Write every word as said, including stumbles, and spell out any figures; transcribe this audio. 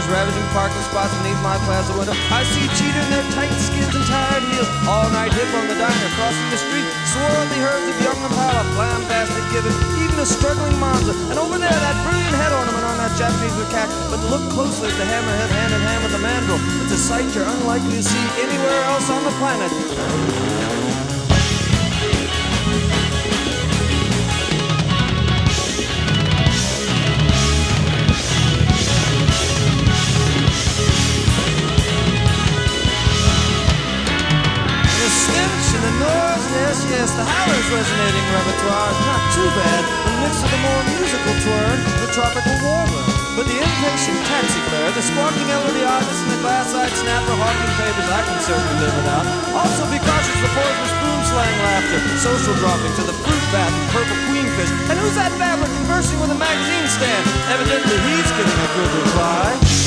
Dodgers ravaging parking spots beneath my plaza window. I see cheetah in their tight skins and tired heels. All night hip on the diner, crossing the street. Swarthy herds of young Impala, flambastic gibbon, even a struggling Monza. And over there, that brilliant head ornament on that Japanese macaque. But look closely at the hammerhead hand in hand with the mandrill. It's a sight you're unlikely to see anywhere else on the planet. Yes, yes, the howler's resonating repertoire. Not too bad, but mixed with a more musical twirl, the tropical warbler. But the impatient taxi fare, the squawking elderly artist, and the glass-eyed snapper hawking papers I can certainly live without. Also be cautious the poisonous spoon slang laughter, social dropping to the fruit bat and purple queenfish. And who's that babbler conversing with a magazine stand? Evidently he's getting a good reply.